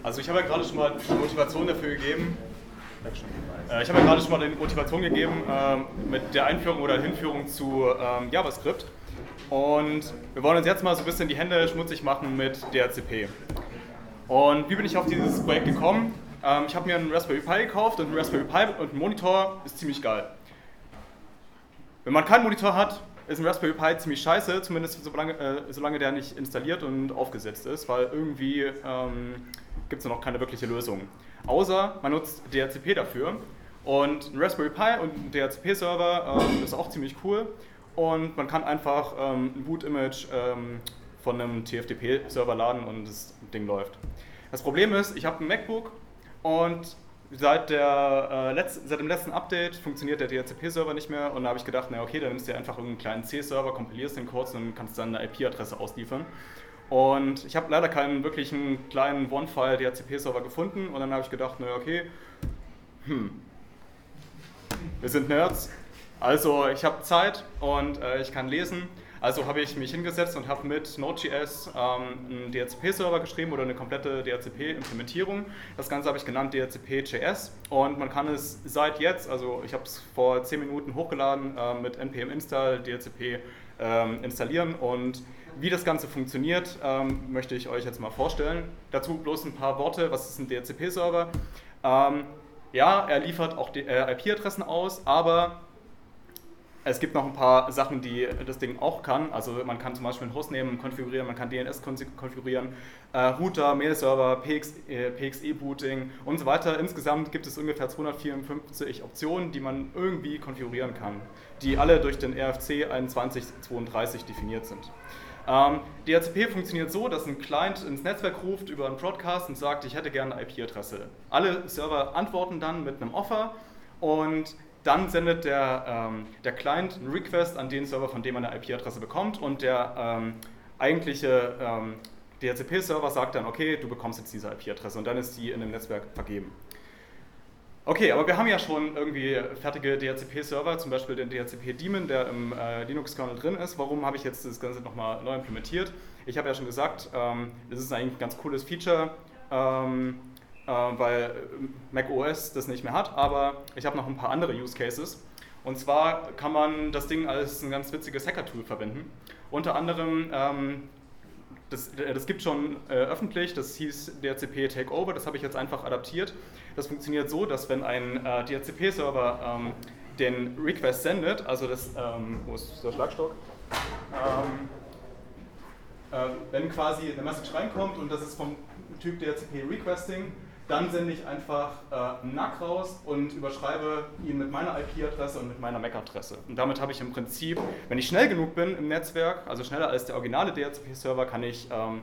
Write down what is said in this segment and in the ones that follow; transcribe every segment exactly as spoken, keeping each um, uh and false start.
Also ich habe ja gerade schon mal die Motivation dafür gegeben. Äh, ich habe ja gerade schon mal die Motivation gegeben äh, mit der Einführung oder Hinführung zu äh, JavaScript. Und wir wollen uns jetzt mal so ein bisschen die Hände schmutzig machen mit D H C P. Und wie bin ich auf dieses Projekt gekommen? Ähm, ich habe mir einen Raspberry Pi gekauft und ein Raspberry Pi und ein Monitor ist ziemlich geil. Wenn man keinen Monitor hat, ist ein Raspberry Pi ziemlich scheiße, zumindest solange, äh, solange der nicht installiert und aufgesetzt ist, weil irgendwie ähm, gibt es noch keine wirkliche Lösung. Außer man nutzt D H C P dafür. Und ein Raspberry Pi und ein D H C P-Server ähm, ist auch ziemlich cool. Und man kann einfach ähm, ein Boot-Image ähm, von einem T F T P-Server laden und das Ding läuft. Das Problem ist, ich habe ein MacBook und seit, der, äh, Letz-, seit dem letzten Update funktioniert der D H C P-Server nicht mehr und da habe ich gedacht, na okay, dann nimmst du dir einfach irgendeinen kleinen C-Server, kompilierst den kurz und kannst dann eine I P-Adresse ausliefern. Und ich habe leider keinen wirklichen kleinen One-File D H C P-Server gefunden und dann habe ich gedacht, na okay, hm, wir sind Nerds, also ich habe Zeit und äh, ich kann lesen. Also habe ich mich hingesetzt und habe mit Node.js ähm, einen D H C P-Server geschrieben oder eine komplette D H C P-Implementierung. Das Ganze habe ich genannt D H C P Punkt J S und man kann es seit jetzt, also ich habe es vor zehn Minuten hochgeladen, äh, mit npm install D H C P ähm, installieren und wie das Ganze funktioniert, ähm, möchte ich euch jetzt mal vorstellen. Dazu bloß ein paar Worte, was ist ein D H C P-Server? Ähm, ja, er liefert auch die, äh, I P-Adressen aus, aber es gibt noch ein paar Sachen, die das Ding auch kann. Also man kann zum Beispiel einen Host nehmen, konfigurieren, man kann D N S konfigurieren, äh, Router, Mail-Server, P X E-Booting und so weiter. Insgesamt gibt es ungefähr zweihundertvierundfünfzig Optionen, die man irgendwie konfigurieren kann, die alle durch den R F C einundzwanzig zweiunddreißig definiert sind. Ähm, D H C P funktioniert so, dass ein Client ins Netzwerk ruft über einen Broadcast und sagt, ich hätte gerne eine I P-Adresse. Alle Server antworten dann mit einem Offer und dann sendet der, ähm, der Client einen Request an den Server, von dem man eine I P-Adresse bekommt und der ähm, eigentliche ähm, D H C P-Server sagt dann, okay, du bekommst jetzt diese I P-Adresse und dann ist die in dem Netzwerk vergeben. Okay, aber wir haben ja schon irgendwie fertige D H C P-Server, zum Beispiel den D H C P-Daemon, der im äh, Linux-Kernel drin ist. Warum habe ich jetzt das Ganze nochmal neu implementiert? Ich habe ja schon gesagt, ähm, das ist eigentlich ein ganz cooles Feature, ähm, äh, weil macOS das nicht mehr hat, aber ich habe noch ein paar andere Use Cases. Und zwar kann man das Ding als ein ganz witziges Hacker-Tool verwenden. Unter anderem, ähm, das, das gibt schon äh, öffentlich, das hieß D H C P Takeover, das habe ich jetzt einfach adaptiert. Das funktioniert so, dass wenn ein äh, D H C P-Server ähm, den Request sendet, also das, ähm, wo ist der Schlagstock? Ähm, äh, wenn quasi eine Message reinkommt und das ist vom Typ D H C P Requesting, dann sende ich einfach äh, einen N A C raus und überschreibe ihn mit meiner I P-Adresse und mit meiner M A C-Adresse. Und damit habe ich im Prinzip, wenn ich schnell genug bin im Netzwerk, also schneller als der originale D H C P-Server, kann ich ähm,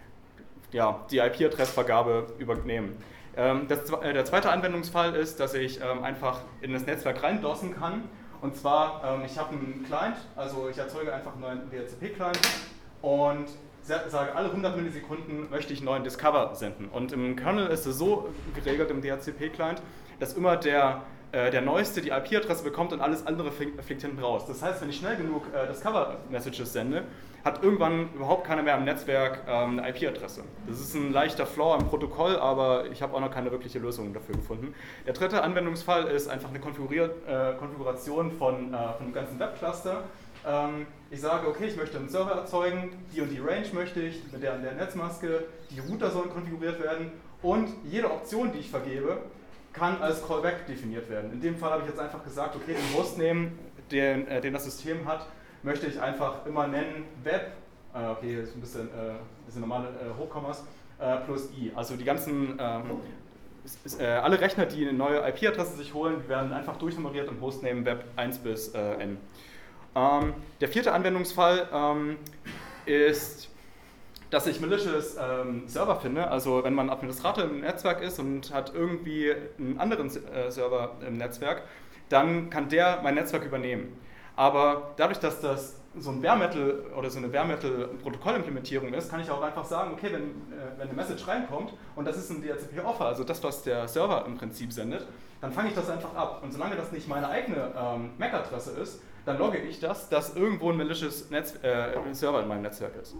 ja, die I P-Adressvergabe übernehmen. Ähm, das, äh, der zweite Anwendungsfall ist, dass ich ähm, einfach in das Netzwerk reindossen kann. Und zwar, ähm, ich habe einen Client, also ich erzeuge einfach einen neuen D H C P-Client und sage, alle hundert Millisekunden möchte ich einen neuen Discover senden. Und im Kernel ist es so geregelt, im D H C P-Client, dass immer der, äh, der Neueste die I P-Adresse bekommt und alles andere fliegt, fliegt hinten raus. Das heißt, wenn ich schnell genug äh, Discover-Messages sende, hat irgendwann überhaupt keiner mehr im Netzwerk ähm, eine I P-Adresse. Das ist ein leichter Flaw im Protokoll, aber ich habe auch noch keine wirkliche Lösung dafür gefunden. Der dritte Anwendungsfall ist einfach eine äh, Konfiguration von, äh, von dem ganzen Webcluster. Ich sage, okay, ich möchte einen Server erzeugen, die und die Range möchte ich, mit der und der Netzmaske, die Router sollen konfiguriert werden und jede Option, die ich vergebe, kann als Callback definiert werden. In dem Fall habe ich jetzt einfach gesagt, okay, den Hostname, den, äh, den das System hat, möchte ich einfach immer nennen Web, äh, okay, hier ist ein bisschen, äh, bisschen normale äh, Hochkommas, äh, plus i. Also die ganzen, ähm, ist, äh, alle Rechner, die eine neue I P-Adresse sich holen, werden einfach durchnummeriert im Hostname Web eins bis äh, n. Ähm, der vierte Anwendungsfall ähm, ist, dass ich malicious ähm, Server finde. Also wenn man Administrator im Netzwerk ist und hat irgendwie einen anderen äh, Server im Netzwerk, dann kann der mein Netzwerk übernehmen. Aber dadurch, dass das so ein Bare Metal oder so eine Bare Metal Protokollimplementierung ist, kann ich auch einfach sagen, okay, wenn, äh, wenn eine Message reinkommt und das ist ein D H C P-Offer, also das, was der Server im Prinzip sendet, dann fange ich das einfach ab. Und solange das nicht meine eigene ähm, M A C-Adresse ist, dann logge ich das, dass irgendwo ein malicious Netz, äh, Server in meinem Netzwerk ist.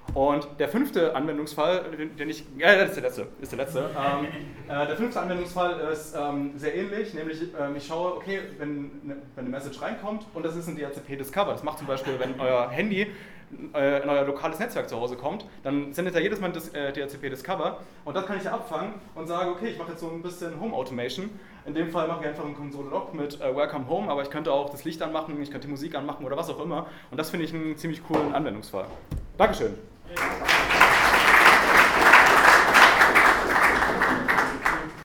Und der fünfte Anwendungsfall, den, den ich, ja, das ist der letzte, ist der letzte. Ähm, äh, der fünfte Anwendungsfall ist ähm, sehr ähnlich, nämlich ähm, ich schaue, okay, wenn, ne, wenn eine Message reinkommt und das ist ein D H C P Discover. Das macht zum Beispiel, wenn euer Handy äh, in euer lokales Netzwerk zu Hause kommt, dann sendet er jedes Mal das äh, D H C P Discover und das kann ich ja abfangen und sage, okay, ich mache jetzt so ein bisschen Home Automation. In dem Fall mache ich einfach einen Console-Log mit äh, Welcome Home, aber ich könnte auch das Licht anmachen, ich könnte die Musik anmachen oder was auch immer. Und das finde ich einen ziemlich coolen Anwendungsfall. Dankeschön.